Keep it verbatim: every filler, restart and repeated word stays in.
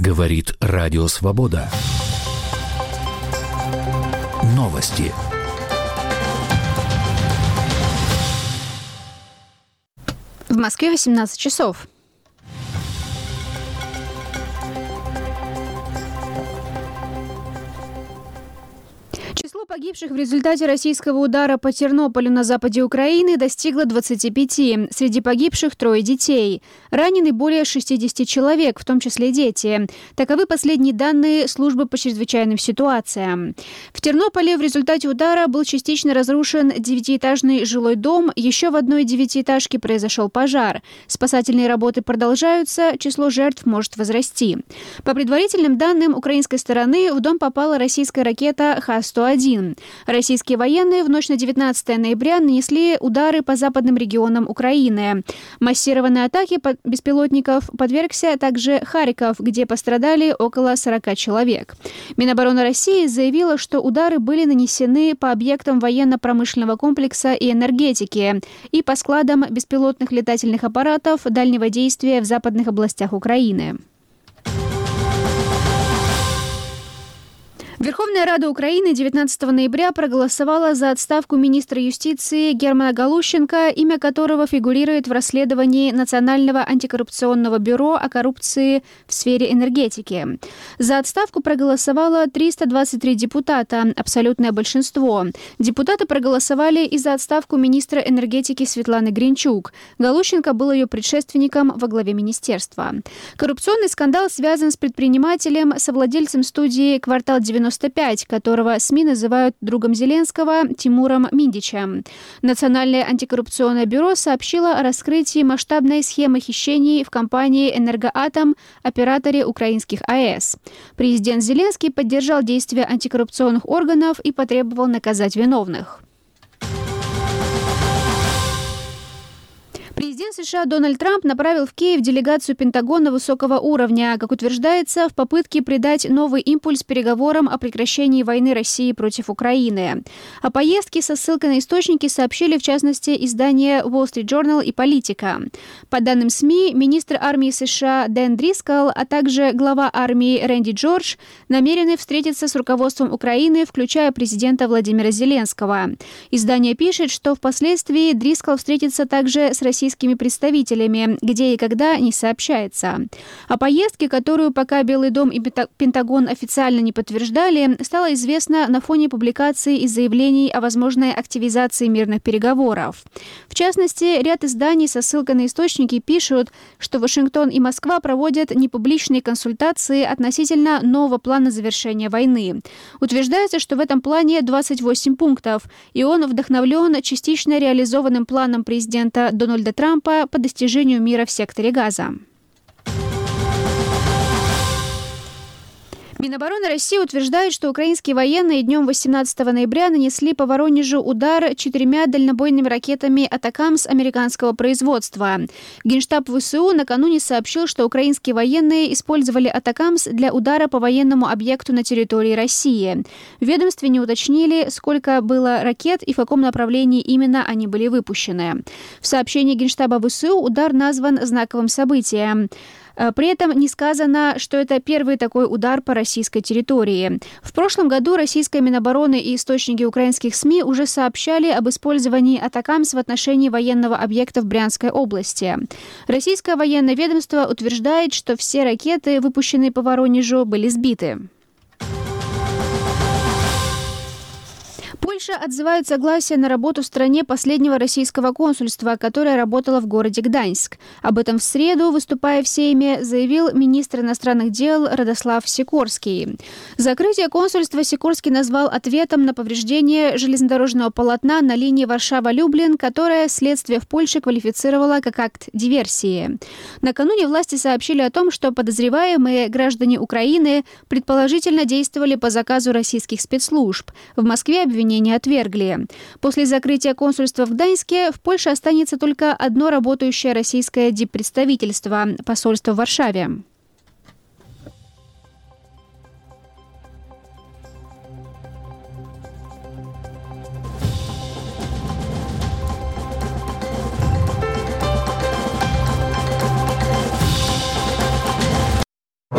Говорит Радио Свобода. Новости. В Москве восемнадцать часов. Число погибших в результате российского удара по Тернополю на западе Украины достигло двадцати пяти. Среди погибших трое детей. Ранены более шестидесяти человек, в том числе дети. Таковы последние данные службы по чрезвычайным ситуациям. В Тернополе в результате удара был частично разрушен девятиэтажный жилой дом. Еще в одной девятиэтажке произошел пожар. Спасательные работы продолжаются, число жертв может возрасти. По предварительным данным украинской стороны, в дом попала российская ракета Х сто один. Российские военные в ночь на девятнадцатое ноября нанесли удары по западным регионам Украины. Массированной атаке беспилотников подвергся также Харьков, где пострадали около сорока человек. Минобороны России заявила, что удары были нанесены по объектам военно-промышленного комплекса и энергетики и по складам беспилотных летательных аппаратов дальнего действия в западных областях Украины. Верховная Рада Украины девятнадцатого ноября проголосовала за отставку министра юстиции Германа Галущенко, имя которого фигурирует в расследовании Национального антикоррупционного бюро о коррупции в сфере энергетики. За отставку проголосовало триста двадцать три депутата, абсолютное большинство. Депутаты проголосовали и за отставку министра энергетики Светланы Гринчук. Галущенко был ее предшественником во главе министерства. Коррупционный скандал связан с предпринимателем, совладельцем студии «Квартал девяносто пять», которого СМИ называют другом Зеленского, Тимуром Миндичем. Национальное антикоррупционное бюро сообщило о раскрытии масштабной схемы хищений в компании «Энергоатом», операторе украинских АЭС. Президент Зеленский поддержал действия антикоррупционных органов и потребовал наказать виновных. Президент США Дональд Трамп направил в Киев делегацию Пентагона высокого уровня, как утверждается, в попытке придать новый импульс переговорам о прекращении войны России против Украины. О поездке со ссылкой на источники сообщили, в частности, издания Wall Street Journal и Политика. По данным СМИ, министр армии США Дэн Дрискал, а также глава армии Рэнди Джордж намерены встретиться с руководством Украины, включая президента Владимира Зеленского. Издание пишет, что впоследствии Дрискал встретится также с российскими представителями, где и когда не сообщается. О поездке, которую пока Белый дом и Пентагон официально не подтверждали, стало известно на фоне публикаций и заявлений о возможной активизации мирных переговоров. В частности, ряд изданий со ссылкой на источники пишут, что Вашингтон и Москва проводят непубличные консультации относительно нового плана завершения войны. Утверждается, что в этом плане двадцать восемь пунктов, и он вдохновлен частично реализованным планом президента Дональда Трампа по достижению мира в секторе Газа. Минобороны России утверждает, что украинские военные днем восемнадцатого ноября нанесли по Воронежу удар четырьмя дальнобойными ракетами «Атакамс» американского производства. Генштаб ВСУ накануне сообщил, что украинские военные использовали «Атакамс» для удара по военному объекту на территории России. В ведомстве не уточнили, сколько было ракет и в каком направлении именно они были выпущены. В сообщении Генштаба ВСУ удар назван знаковым событием. При этом не сказано, что это первый такой удар по российской территории. В прошлом году российская Минобороны и источники украинских СМИ уже сообщали об использовании «Атакамс» в отношении военного объекта в Брянской области. Российское военное ведомство утверждает, что все ракеты, выпущенные по Воронежу, были сбиты. Польша отзывает согласие на работу в стране последнего российского консульства, которое работало в городе Гданьск. Об этом в среду, выступая в Сейме, заявил министр иностранных дел Радослав Сикорский. Закрытие консульства Сикорский назвал ответом на повреждение железнодорожного полотна на линии Варшава-Люблин, которое следствие в Польше квалифицировало как акт диверсии. Накануне власти сообщили о том, что подозреваемые граждане Украины предположительно действовали по заказу российских спецслужб. В Москве обвинения не отвергли. После закрытия консульства в Гданьске в Польше останется только одно работающее российское диппредставительство – посольство в Варшаве.